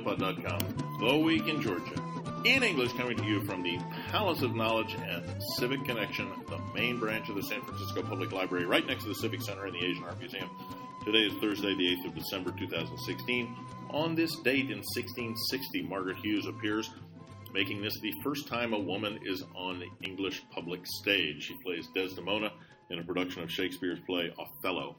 TheBealPod.com. The Week in Georgia. In English, coming to you from the Palace of Knowledge and Civic Connection, the main branch of the San Francisco Public Library, right next to the Civic Center and the Asian Art Museum. Today is Thursday, the 8th of December, 2016. On this date in 1660, Margaret Hughes appears, making this the first time a woman is on the English public stage. She plays Desdemona in a production of Shakespeare's play Othello.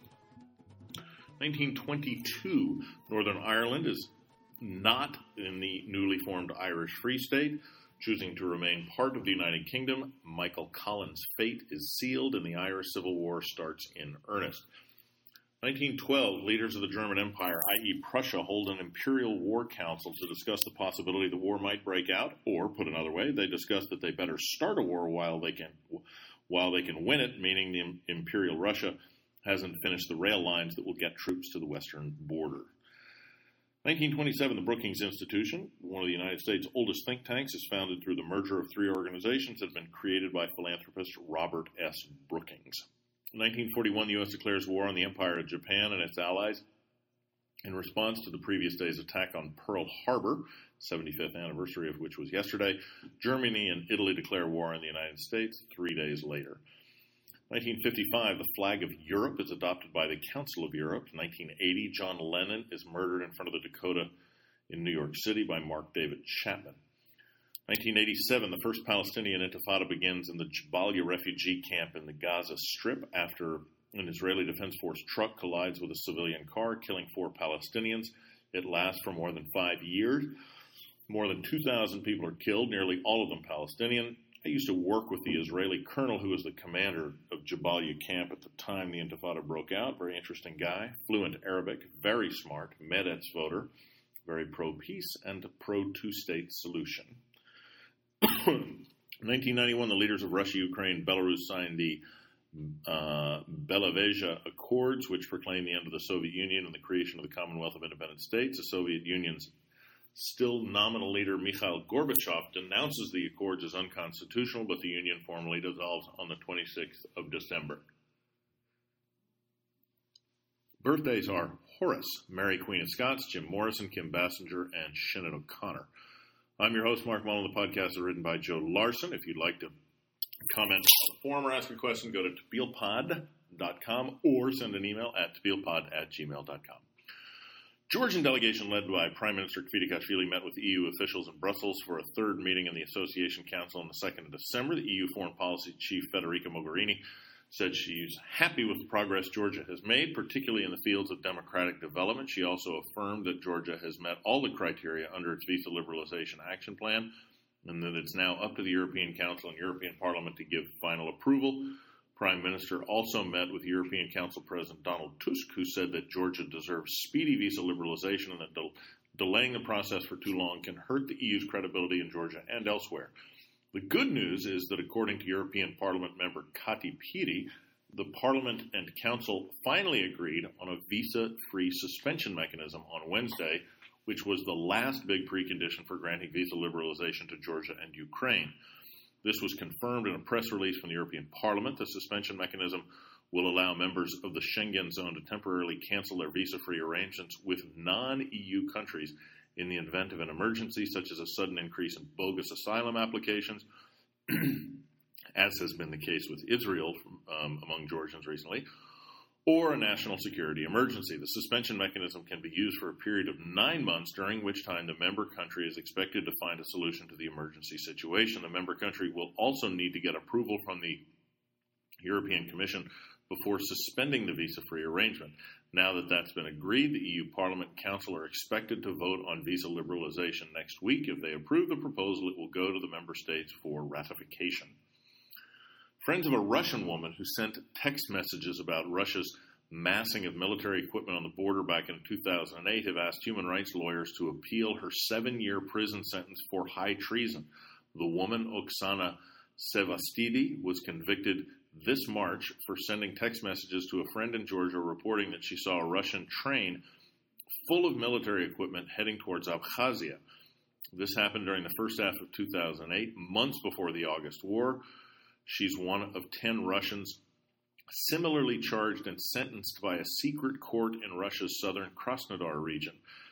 1922, Northern Ireland is not in the newly formed Irish Free State. Choosing to remain part of the United Kingdom, Michael Collins' fate is sealed and the Irish Civil War starts in earnest. 1912, leaders of the German Empire, i.e. Prussia, hold an imperial war council to discuss the possibility the war might break out, or, put another way, they discuss that they better start a war while they can win it, meaning the Imperial Russia hasn't finished the rail lines that will get troops to the western border. 1927, the Brookings Institution, one of the United States' oldest think tanks, is founded through the merger of three organizations that have been created by philanthropist Robert S. Brookings. 1941, the U.S. declares war on the Empire of Japan and its allies in response to the previous day's attack on Pearl Harbor, 75th anniversary of which was yesterday. Germany and Italy declare war on the United States 3 days later. 1955, the flag of Europe is adopted by the Council of Europe. 1980, John Lennon is murdered in front of the Dakota in New York City by Mark David Chapman. 1987, the first Palestinian Intifada begins in the Jabalia refugee camp in the Gaza Strip after an Israeli Defense Force truck collides with a civilian car, killing 4 Palestinians. It lasts for more than 5 years. More than 2,000 people are killed, nearly all of them Palestinian. I used to work with the Israeli colonel who was the commander of Jabalia camp at the time the Intifada broke out. Very interesting guy, fluent Arabic, very smart, Meretz voter, very pro-peace and pro-two-state solution. 1991, the leaders of Russia, Ukraine, Belarus signed the Belaveja Accords, which proclaim the end of the Soviet Union and the creation of the Commonwealth of Independent States. The Soviet Union's still nominal leader Mikhail Gorbachev denounces the accords as unconstitutional, but the union formally dissolves on the 26th of December. Birthdays are Horace, Mary Queen of Scots, Jim Morrison, Kim Basinger, and Shannon O'Connor. I'm your host, Mark Mullen. The podcast is written by Joe Larson. If you'd like to comment on the forum or ask a question, go to TheBealPod.com or send an email at TheBealPod@gmail.com. Georgian delegation led by Prime Minister Kvitashvili met with EU officials in Brussels for a third meeting in the Association Council on the 2nd of December. The EU Foreign Policy Chief Federica Mogherini said she's happy with the progress Georgia has made, particularly in the fields of democratic development. She also affirmed that Georgia has met all the criteria under its Visa Liberalization Action Plan and that it's now up to the European Council and European Parliament to give final approval. Prime Minister also met with European Council President Donald Tusk, who said that Georgia deserves speedy visa liberalization and that delaying the process for too long can hurt the EU's credibility in Georgia and elsewhere. The good news is that according to European Parliament member Kati Piri, the Parliament and Council finally agreed on a visa-free suspension mechanism on Wednesday, which was the last big precondition for granting visa liberalization to Georgia and Ukraine. This was confirmed in a press release from the European Parliament. The suspension mechanism will allow members of the Schengen zone to temporarily cancel their visa-free arrangements with non-EU countries in the event of an emergency, such as a sudden increase in bogus asylum applications, as has been the case with Israel among Georgians recently, or a national security emergency. The suspension mechanism can be used for a period of 9 months, during which time the member country is expected to find a solution to the emergency situation. The member country will also need to get approval from the European Commission before suspending the visa-free arrangement. Now that that's been agreed, the EU Parliament and Council are expected to vote on visa liberalization next week. If they approve the proposal, it will go to the member states for ratification. Friends of a Russian woman who sent text messages about Russia's massing of military equipment on the border back in 2008 have asked human rights lawyers to appeal her 7-year prison sentence for high treason. The woman, Oksana Sevastidi, was convicted this March for sending text messages to a friend in Georgia reporting that she saw a Russian train full of military equipment heading towards Abkhazia. This happened during the first half of 2008, months before the August War. She's one of 10 Russians similarly charged and sentenced by a secret court in Russia's southern Krasnodar region.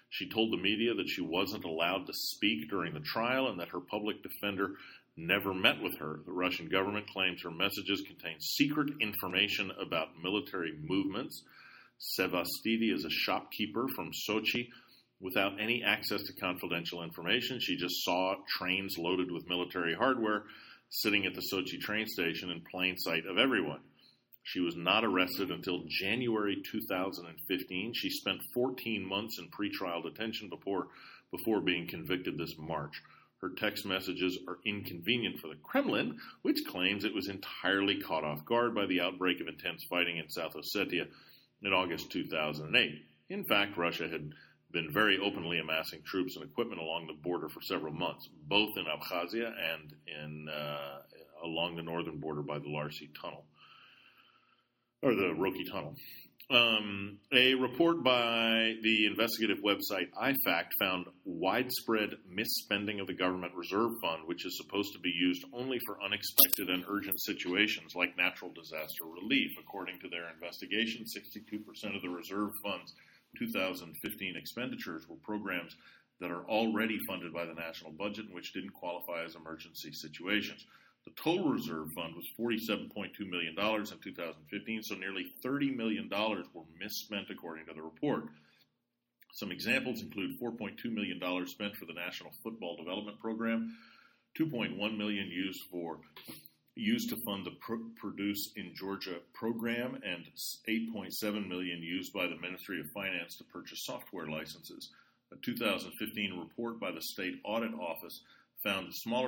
She told the media that she wasn't allowed to speak during the trial and that her public defender never met with her. The Russian government claims her messages contain secret information about military movements. Sevastidi is a shopkeeper from Sochi without any access to confidential information. She just saw trains loaded with military hardware sitting at the Sochi train station in plain sight of everyone. She was not arrested until January 2015. She spent 14 months in pretrial detention before being convicted this March. Her text messages are inconvenient for the Kremlin, which claims it was entirely caught off guard by the outbreak of intense fighting in South Ossetia in August 2008. In fact, Russia had been very openly amassing troops and equipment along the border for several months, both in Abkhazia and along the northern border by the Larsi Tunnel. Or the Roki Tunnel. A report by the investigative website IFACT found widespread misspending of the government reserve fund, which is supposed to be used only for unexpected and urgent situations like natural disaster relief. According to their investigation, 62% of the reserve fund's 2015 expenditures were programs that are already funded by the national budget and which didn't qualify as emergency situations. The total reserve fund was $47.2 million in 2015, so nearly $30 million were misspent according to the report. Some examples include $4.2 million spent for the National Football Development Program, $2.1 million used to fund the Produce in Georgia program, and $8.7 million used by the Ministry of Finance to purchase software licenses. A 2015 report by the State Audit Office found smarter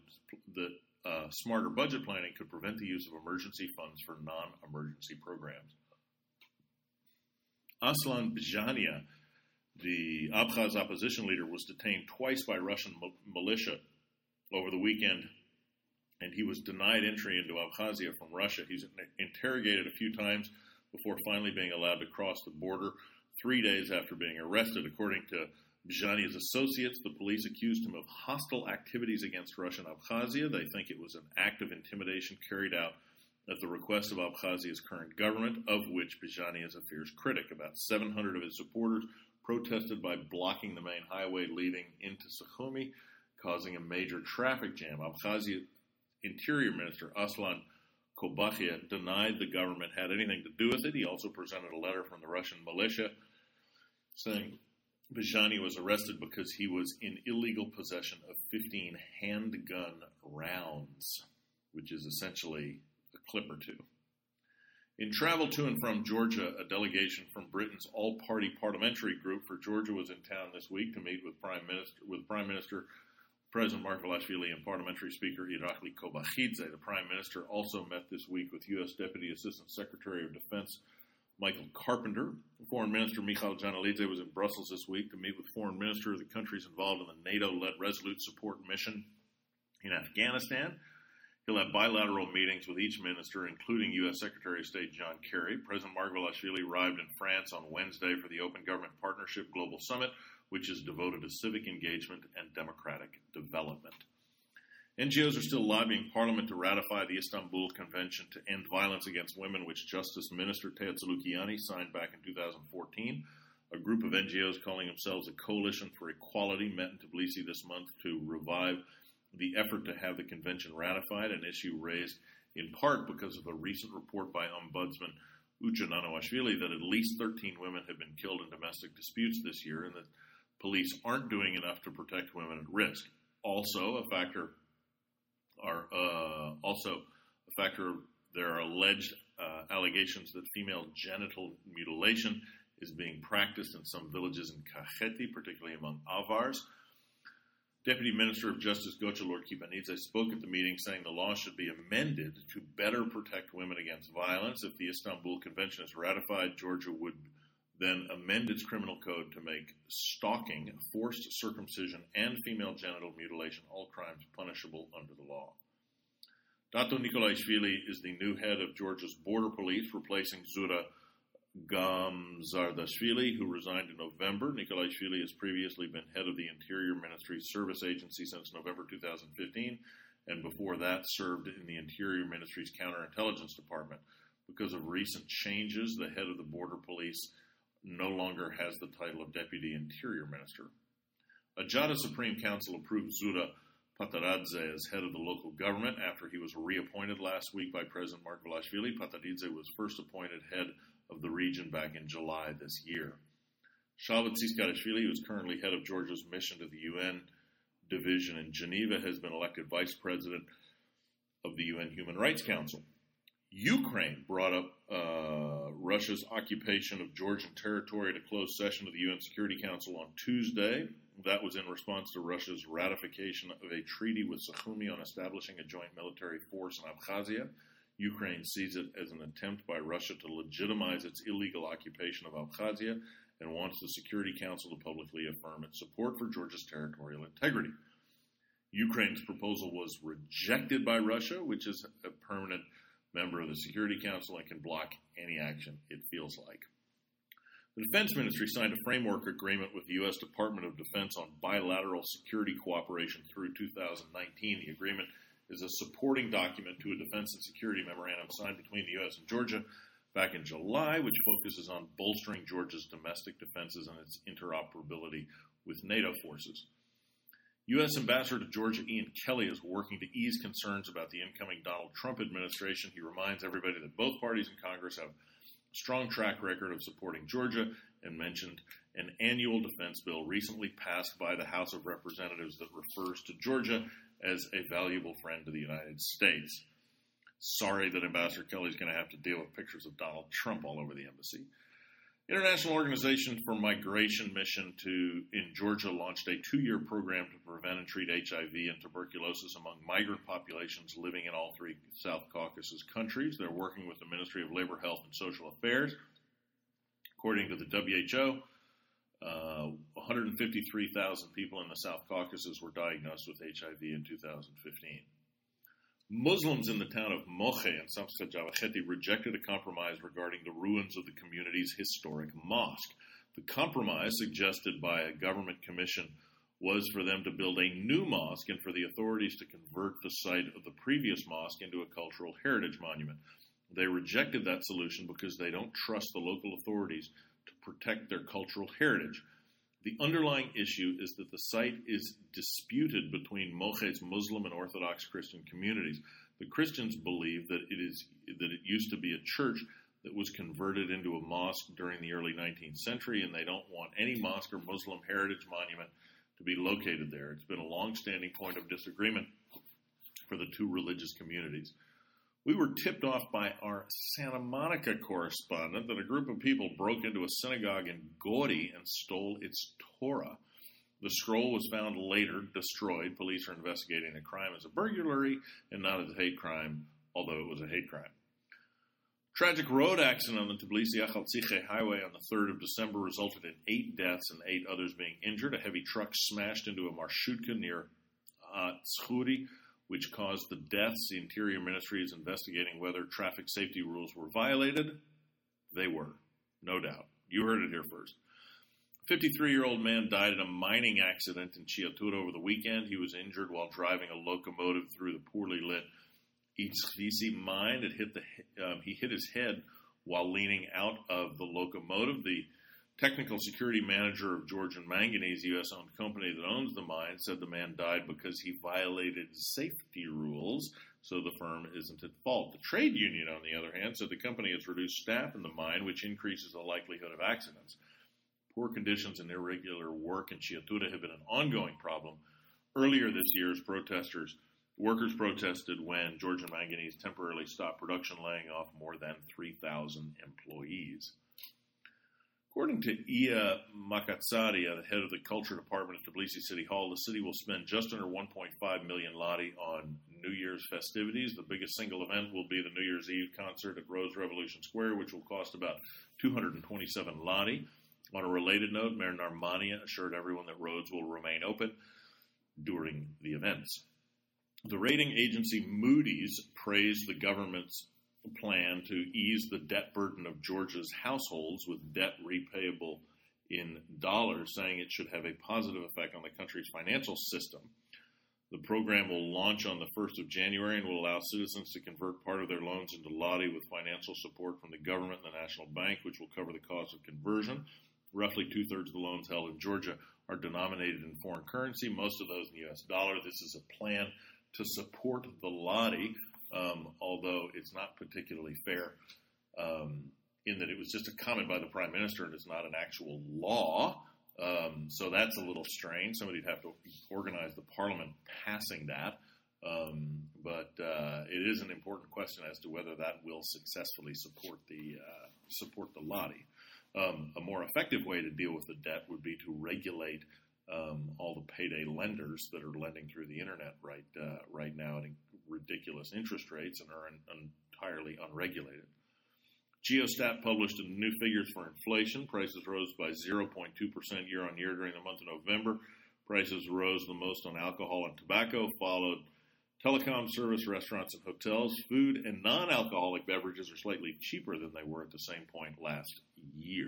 budget planning could prevent the use of emergency funds for non-emergency programs. Aslan Bijania, the Abkhaz opposition leader, was detained twice by Russian militia over the weekend, and he was denied entry into Abkhazia from Russia. He's interrogated a few times before finally being allowed to cross the border 3 days after being arrested. According to Bijania's associates, the police accused him of hostile activities against Russian Abkhazia. They think it was an act of intimidation carried out at the request of Abkhazia's current government, of which Bijania is a fierce critic. About 700 of his supporters protested by blocking the main highway leading into Sukhumi, causing a major traffic jam. Abkhazia Interior Minister Aslan Kobakhia denied the government had anything to do with it. He also presented a letter from the Russian militia saying Bijania was arrested because he was in illegal possession of 15 handgun rounds, which is essentially a clip or two. In travel to and from Georgia, a delegation from Britain's all-party parliamentary group for Georgia was in town this week to meet with Prime Minister President Margvelashvili and Parliamentary Speaker Irakli Kobakhidze. The Prime Minister also met this week with U.S. Deputy Assistant Secretary of Defense Michael Carpenter. Foreign Minister Mikhail Janalidze was in Brussels this week to meet with foreign ministers of the countries involved in the NATO-led Resolute Support Mission in Afghanistan. He'll have bilateral meetings with each minister, including U.S. Secretary of State John Kerry. President Margvelashvili arrived in France on Wednesday for the Open Government Partnership Global Summit, which is devoted to civic engagement and democratic development. NGOs are still lobbying Parliament to ratify the Istanbul Convention to End Violence Against Women, which Justice Minister Teotihuacán signed back in 2014. A group of NGOs calling themselves a Coalition for Equality met in Tbilisi this month to revive the effort to have the convention ratified, an issue raised in part because of a recent report by Ombudsman Ucha Nanawashvili that at least 13 women have been killed in domestic disputes this year and that police aren't doing enough to protect women at risk. There are alleged allegations that female genital mutilation is being practiced in some villages in Kakheti, particularly among Avars. Deputy Minister of Justice Gökçe Kipanidze spoke at the meeting saying the law should be amended to better protect women against violence. If the Istanbul Convention is ratified, Georgia would then amend its criminal code to make stalking, forced circumcision, and female genital mutilation all crimes punishable under the law. Dato Nikolaishvili is the new head of Georgia's border police, replacing Zura Gamzardashvili, who resigned in November. Nikolaishvili has previously been head of the Interior Ministry's service agency since November 2015, and before that served in the Interior Ministry's counterintelligence department. Because of recent changes, the head of the border police no longer has the title of Deputy Interior Minister. A Jada Supreme Council approved Zura Pataradze as head of the local government after he was reappointed last week by President Margvelashvili. Pataradze was first appointed head of the region back in July this year. Shalva Tsiskashvili, who is currently head of Georgia's mission to the UN division in Geneva, has been elected vice president of the UN Human Rights Council. Ukraine brought up Russia's occupation of Georgian territory at a closed session of the UN Security Council on Tuesday. That was in response to Russia's ratification of a treaty with Sukhumi on establishing a joint military force in Abkhazia. Ukraine sees it as an attempt by Russia to legitimize its illegal occupation of Abkhazia and wants the Security Council to publicly affirm its support for Georgia's territorial integrity. Ukraine's proposal was rejected by Russia, which is a permanent member of the Security Council and can block any action, it feels like. The Defense Ministry signed a framework agreement with the U.S. Department of Defense on bilateral security cooperation through 2019. The agreement is a supporting document to a defense and security memorandum signed between the U.S. and Georgia back in July, which focuses on bolstering Georgia's domestic defenses and its interoperability with NATO forces. U.S. Ambassador to Georgia Ian Kelly is working to ease concerns about the incoming Donald Trump administration. He reminds everybody that both parties in Congress have a strong track record of supporting Georgia and mentioned an annual defense bill recently passed by the House of Representatives that refers to Georgia as a valuable friend to the United States. Sorry that Ambassador Kelly is going to have to deal with pictures of Donald Trump all over the embassy. International Organization for Migration Mission in Georgia launched a 2-year program to prevent and treat HIV and tuberculosis among migrant populations living in all 3 South Caucasus countries. They're working with the Ministry of Labor, Health, and Social Affairs. According to the WHO, 153,000 people in the South Caucasus were diagnosed with HIV in 2015. Muslims in the town of Moche in Samtskhe Javakheti rejected a compromise regarding the ruins of the community's historic mosque. The compromise suggested by a government commission was for them to build a new mosque and for the authorities to convert the site of the previous mosque into a cultural heritage monument. They rejected that solution because they don't trust the local authorities to protect their cultural heritage. The underlying issue is that the site is disputed between Moche's Muslim and Orthodox Christian communities. The Christians believe that it used to be a church that was converted into a mosque during the early 19th century, and they don't want any mosque or Muslim heritage monument to be located there. It's been a long-standing point of disagreement for the 2 religious communities. We were tipped off by our Santa Monica correspondent that a group of people broke into a synagogue in Gori and stole its Torah. The scroll was found later destroyed. Police are investigating the crime as a burglary and not as a hate crime, although it was a hate crime. Tragic road accident on the Tbilisi-Akhaltsikhe highway on the 3rd of December resulted in 8 deaths and 8 others being injured. A heavy truck smashed into a marshutka near Tskhouri, which caused the deaths. The Interior Ministry is investigating whether traffic safety rules were violated. They were, no doubt. You heard it here first. A 53-year-old man died in a mining accident in Chiatura over the weekend. He was injured while driving a locomotive through the poorly lit Itzvisi mine. He hit his head while leaning out of the locomotive. The technical security manager of Georgian Manganese, U.S.-owned company that owns the mine, said the man died because he violated safety rules, so the firm isn't at fault. The trade union, on the other hand, said the company has reduced staff in the mine, which increases the likelihood of accidents. Poor conditions and irregular work in Chiatura have been an ongoing problem. Earlier this year, workers protested when Georgian Manganese temporarily stopped production, laying off more than 3,000 employees. According to Iya Makatsaria, the head of the culture department at Tbilisi City Hall, the city will spend just under 1.5 million lari on New Year's festivities. The biggest single event will be the New Year's Eve concert at Rose Revolution Square, which will cost about 227 lari. On a related note, Mayor Narmania assured everyone that roads will remain open during the events. The rating agency Moody's praised the government's plan to ease the debt burden of Georgia's households with debt repayable in dollars, saying it should have a positive effect on the country's financial system. The program will launch on the 1st of January and will allow citizens to convert part of their loans into lari with financial support from the government and the National Bank, which will cover the cost of conversion. Roughly two-thirds of the loans held in Georgia are denominated in foreign currency, most of those in U.S. dollar. This is a plan to support the lari, although it's not particularly fair in that it was just a comment by the Prime Minister and it's not an actual law. So that's a little strange. Somebody'd have to organize the Parliament passing that. But it is an important question as to whether that will successfully support the lari. A more effective way to deal with the debt would be to regulate all the payday lenders that are lending through the internet right now at ridiculous interest rates and are entirely unregulated. Geostat published new figures for inflation. Prices rose by 0.2% year on year during the month of November. Prices rose the most on alcohol and tobacco, followed telecom, service, restaurants, and hotels. Food and non-alcoholic beverages are slightly cheaper than they were at the same point last year.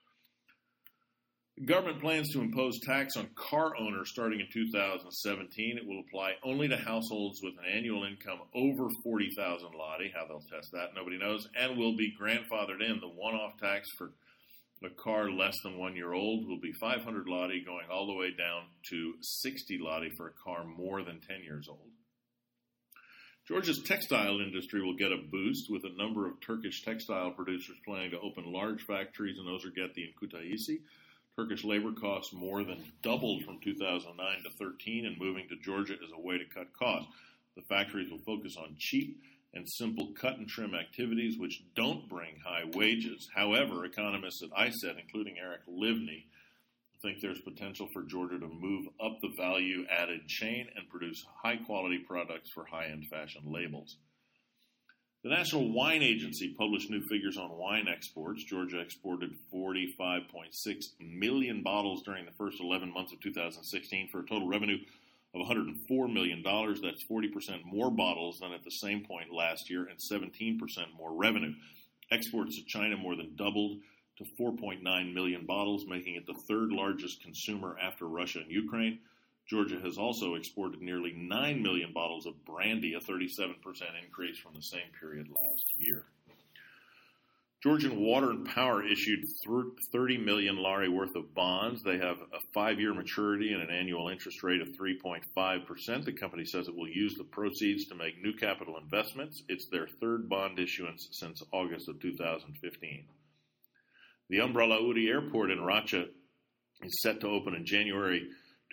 The government plans to impose tax on car owners starting in 2017. It will apply only to households with an annual income over 40,000 lari. How they'll test that, nobody knows. And will be grandfathered in. The one-off tax for a car less than 1 year old will be 500 lari, going all the way down to 60 lari for a car more than 10 years old. Georgia's textile industry will get a boost, with a number of Turkish textile producers planning to open large factories in Ozurgeti and Kutaisi. Turkish labor costs more than doubled from 2009 to 13, and moving to Georgia is a way to cut costs. The factories will focus on cheap and simple cut and trim activities which don't bring high wages. However, economists at ISET, including Eric Livni, think there's potential for Georgia to move up the value-added chain and produce high-quality products for high-end fashion labels. The National Wine Agency published new figures on wine exports. Georgia exported 45.6 million bottles during the first 11 months of 2016 for a total revenue of $104 million. That's 40% more bottles than at the same point last year and 17% more revenue. Exports to China more than doubled to 4.9 million bottles, making it the third largest consumer after Russia and Ukraine. Georgia has also exported nearly 9 million bottles of brandy, a 37% increase from the same period last year. Georgian Water and Power issued 30 million lari worth of bonds. They have a 5-year maturity and an annual interest rate of 3.5%. The company says it will use the proceeds to make new capital investments. It's their third bond issuance since August of 2015. The Umbrella Uri Airport in Racha is set to open in January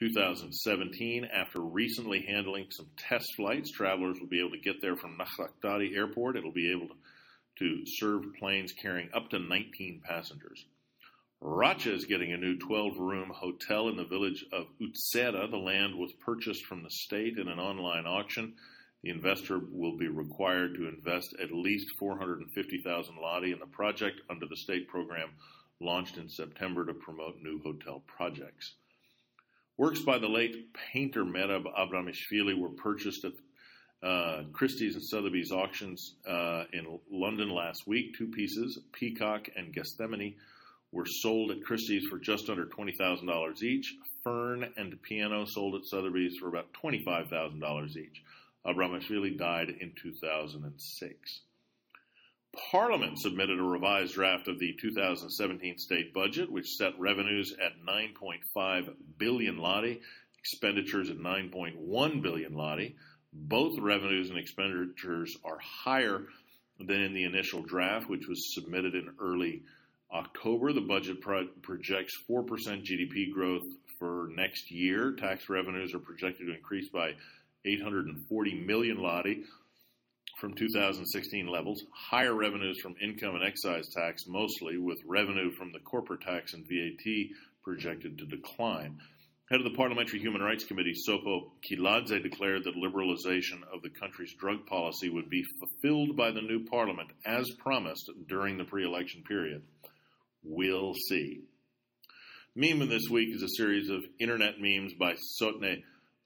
2017. After recently handling some test flights, travelers will be able to get there from Nakhtari Airport. It'll be able to serve planes carrying up to 19 passengers. Racha is getting a new 12-room hotel in the village of Utsera. The land was purchased from the state in an online auction. The investor will be required to invest at least 450,000 lari in the project under the state program launched in September to promote new hotel projects. Works by the late painter Merab Abramishvili were purchased at Christie's and Sotheby's auctions in London last week. Two pieces, Peacock and Gethsemane, were sold at Christie's for just under $20,000 each. Fern and Piano sold at Sotheby's for about $25,000 each. Abramishvili died in 2006. Parliament submitted a revised draft of the 2017 state budget, which set revenues at 9.5 billion lari, expenditures at 9.1 billion lari. Both revenues and expenditures are higher than in the initial draft, which was submitted in early October. The budget projects 4% GDP growth for next year. Tax revenues are projected to increase by 840 million lari from 2016 levels. Higher revenues from income and excise tax mostly, with revenue from the corporate tax and VAT projected to decline. Head of the Parliamentary Human Rights Committee, Sopo Kiladze, declared that liberalization of the country's drug policy would be fulfilled by the new parliament as promised during the pre-election period. We'll see. Meme of this week is a series of internet memes by Tsotne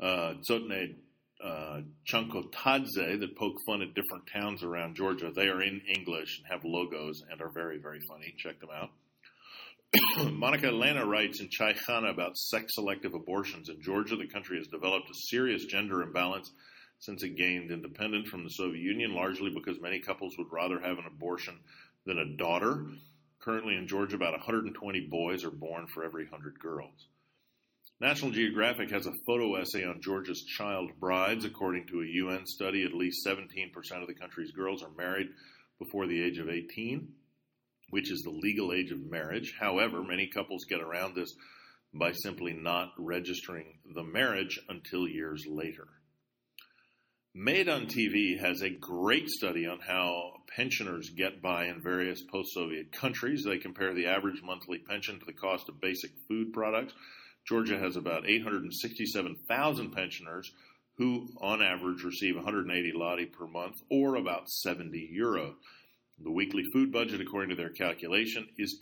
Chankotadze that poke fun at different towns around Georgia. They are in English and have logos and are very, very funny. Check them out. Monica Elena writes in Chaykhana about sex-selective abortions. In Georgia, the country has developed a serious gender imbalance since it gained independence from the Soviet Union, largely because many couples would rather have an abortion than a daughter. Currently in Georgia, about 120 boys are born for every 100 girls. National Geographic has a photo essay on Georgia's child brides. According to a UN study, at least 17% of the country's girls are married before the age of 18, which is the legal age of marriage. However, many couples get around this by simply not registering the marriage until years later. Made on TV has a great study on how pensioners get by in various post-Soviet countries. They compare the average monthly pension to the cost of basic food products. Georgia has about 867,000 pensioners who, on average, receive 180 lari per month, or about 70 euro. The weekly food budget, according to their calculation, is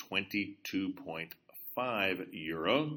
22.5 euro.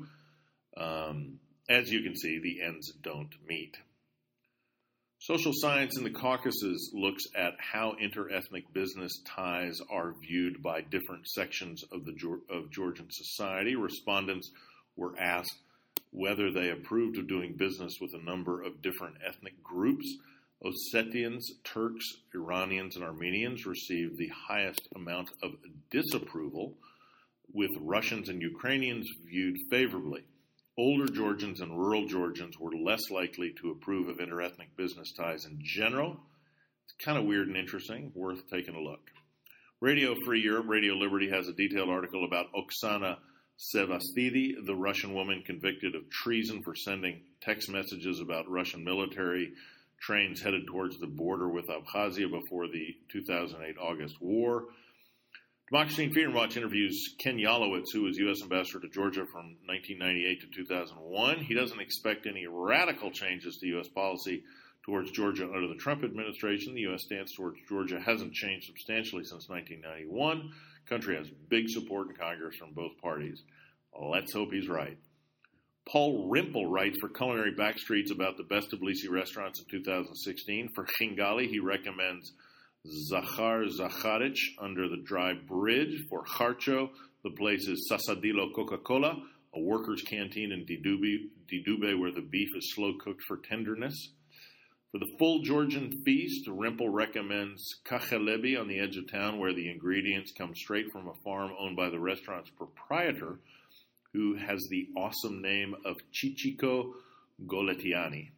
As you can see, the ends don't meet. Social Science in the Caucasus looks at how interethnic business ties are viewed by different sections of Georgian society. Respondents were asked whether they approved of doing business with a number of different ethnic groups. Ossetians, Turks, Iranians, and Armenians received the highest amount of disapproval, with Russians and Ukrainians viewed favorably. Older Georgians and rural Georgians were less likely to approve of interethnic business ties in general. It's kind of weird and interesting, worth taking a look. Radio Free Europe, Radio Liberty has a detailed article about Oksana Sevastidi, the Russian woman convicted of treason for sending text messages about Russian military trains headed towards the border with Abkhazia before the 2008 August war. Democracy and Freedom Watch interviews Ken Yalowitz, who was U.S. Ambassador to Georgia from 1998 to 2001. He doesn't expect any radical changes to U.S. policy towards Georgia under the Trump administration. The U.S. stance towards Georgia hasn't changed substantially since 1991. The country has big support in Congress from both parties. Let's hope he's right. Paul Rimple writes for Culinary Backstreets about the best Tbilisi restaurants in 2016. For Shingali, he recommends Zakhar Zakharich under the Dry Bridge. For Kharcho, the place is Sasadilo Coca-Cola, a workers' canteen in Didube where the beef is slow-cooked for tenderness. For the full Georgian feast, Rimple recommends Kachelebi on the edge of town, where the ingredients come straight from a farm owned by the restaurant's proprietor, who has the awesome name of Chichiko Goletiani.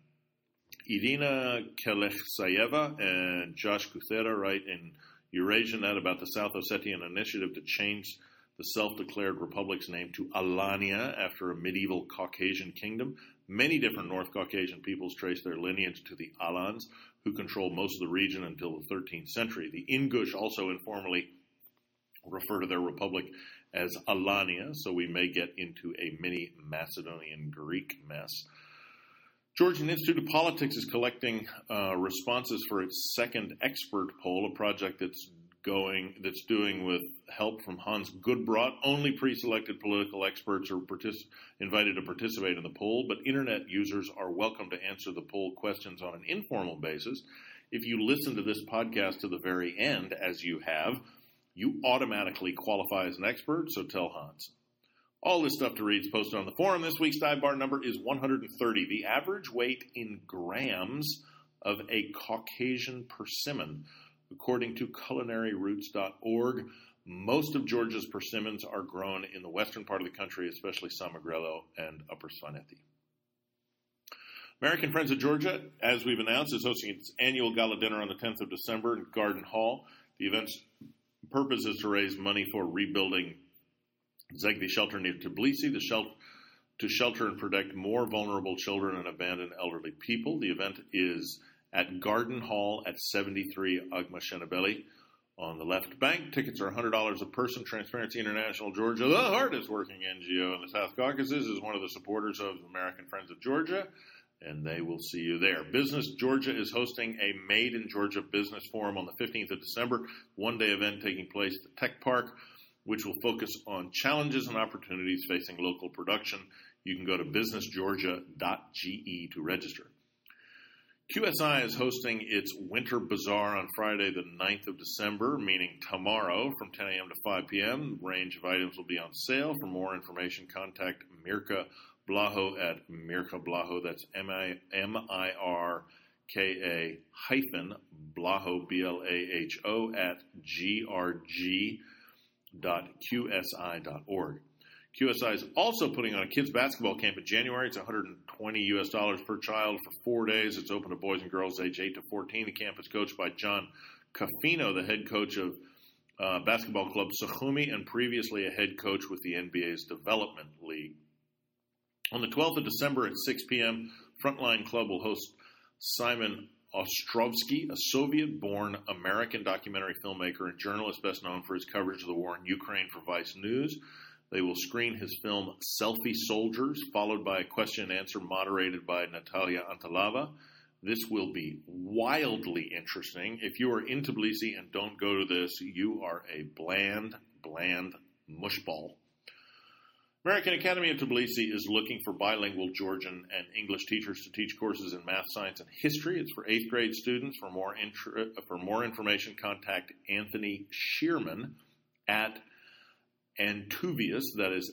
Irina Kelechzayeva and Josh Kuthera write in EurasiaNet about the South Ossetian initiative to change the self-declared republic's name to Alania after a medieval Caucasian kingdom. Many different North Caucasian peoples trace their lineage to the Alans, who controlled most of the region until the 13th century. The Ingush also informally refer to their republic as Alania, so we may get into a mini Macedonian Greek mess. Georgian Institute of Politics is collecting responses for its second expert poll, a project that's doing with help from Hans Gudbrot. Only pre-selected political experts are invited to participate in the poll, but internet users are welcome to answer the poll questions on an informal basis. If you listen to this podcast to the very end, as you have, you automatically qualify as an expert, so tell Hans. All this stuff to read is posted on the forum. This week's dive bar number is 130. The average weight in grams of a Caucasian persimmon, according to culinaryroots.org. Most of Georgia's persimmons are grown in the western part of the country, especially San Miguel and Upper Svaneti. American Friends of Georgia, as we've announced, is hosting its annual gala dinner on the 10th of December in Garden Hall. The event's purpose is to raise money for rebuilding Zegdi Shelter near Tbilisi, to shelter and protect more vulnerable children and abandoned elderly people. The event is at Garden Hall at 73 Agma Shenabeli on the left bank. Tickets are $100 a person. Transparency International Georgia, the hardest working NGO in the South Caucasus, is one of the supporters of American Friends of Georgia, and they will see you there. Business Georgia is hosting a Made in Georgia Business Forum on the 15th of December, one-day event taking place at the Tech Park, which will focus on challenges and opportunities facing local production. You can go to businessgeorgia.ge to register. QSI is hosting its Winter Bazaar on Friday, the 9th of December, meaning tomorrow from 10 a.m. to 5 p.m. Range of items will be on sale. For more information, contact Mirka Blaho at Mirka Blaho. That's Mirka hyphen Blaho, Blaho, at grg.qsi.org. QSI is also putting on a kids basketball camp in January. It's $120 per child for 4 days. It's open to boys and girls age 8 to 14. The camp is coached by John Caffino, the head coach of basketball club Sukhumi and previously a head coach with the NBA's Development League. On the 12th of December at 6 p.m., Frontline Club will host Simon Ostrovsky, a Soviet-born American documentary filmmaker and journalist best known for his coverage of the war in Ukraine for Vice News. They will screen his film Selfie Soldiers, followed by a question and answer moderated by Natalia Antalava. This will be wildly interesting. If you are in Tbilisi and don't go to this, you are a bland mushball. American Academy of Tbilisi is looking for bilingual Georgian and English teachers to teach courses in math, science, and history. It's for 8th grade students. For more information, contact Anthony Shearman at Antuvius, that is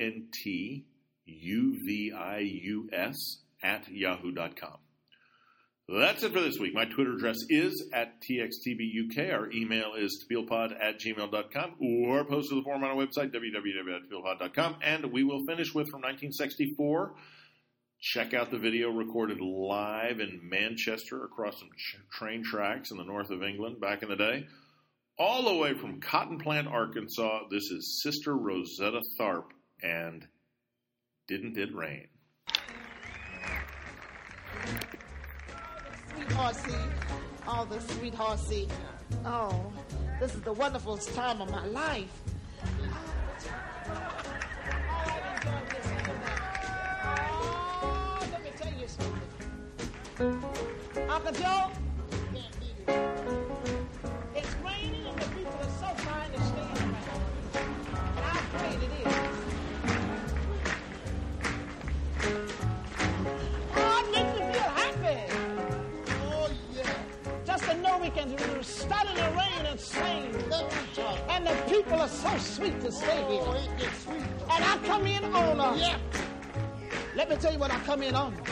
ANTUVIUS, at yahoo.com. That's it for this week. My Twitter address is at TXTBUK. Our email is tfieldpod@gmail.com, or post to the forum on our website, www.tfieldpod.com. And we will finish with, from 1964, check out the video recorded live in Manchester across some train tracks in the north of England back in the day. All the way from Cotton Plant, Arkansas, this is Sister Rosetta Tharpe and Didn't It Rain? All the sweetheart see. Oh, this is the wonderful time of my life. Oh, let me tell you something. Uncle Joe, it's raining and the people are so fine to stay around. And I'm afraid it is. Oh, it makes me feel happy. Just to know we can start in the rain and sing. And the people are so sweet to stay here. And I come in on let me tell you what I come in on.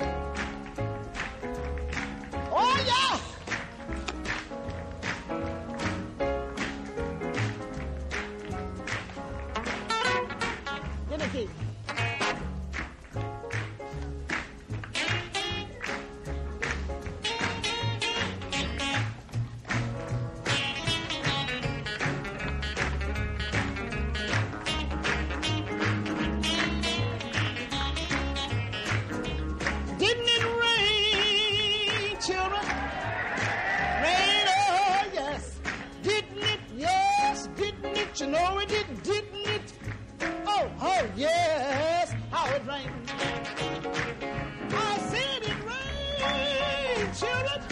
Oh, yeah! Get the key. Yes, how it rained. I said it rained, children.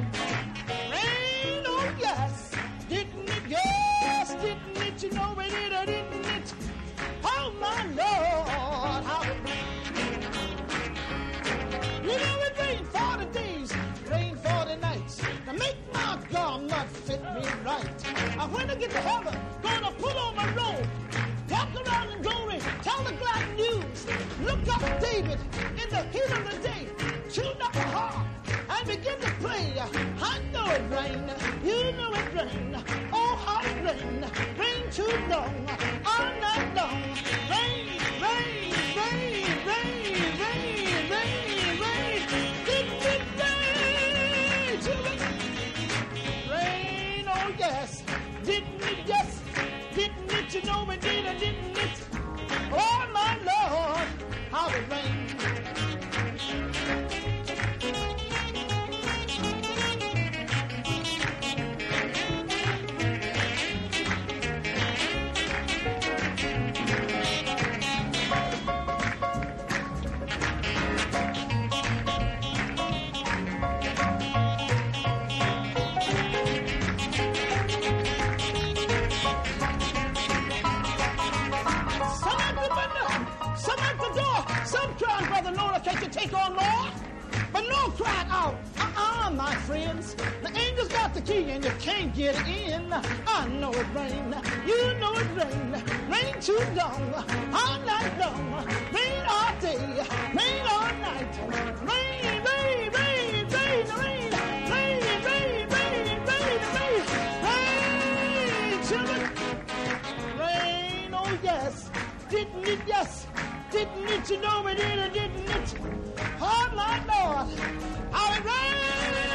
Rain, oh yes. Didn't it? Yes, didn't it? You know it did or didn't it? Oh my Lord, how it rained. You know it rained 40 days, rained 40 nights to make my garment fit me right. When I get to heaven, gonna put on my robe. Walk around in glory, tell the glad news. Look up David in the heat of the day. Tune up the harp and begin to play. I know it rained, you know it rained. Oh, how it rained, rain too long, all night long. Rain, rain, rain, rain, rain, rain, rain. Didn't it rain, children? Rain, oh yes, didn't it? Yes. Didn't it, you know it did or didn't it? Oh, my Lord, how it rained. The angels got the key and you can't get in. I know it rain, you know it rain. Rain too long, all night long. Rain all day, rain all night. Rain, rain, rain, rain, rain. Rain, rain, rain, rain, rain. Rain, children. Rain, oh yes. Didn't it, yes. Didn't it, you know it did or didn't it? Oh my Lord, how it rained.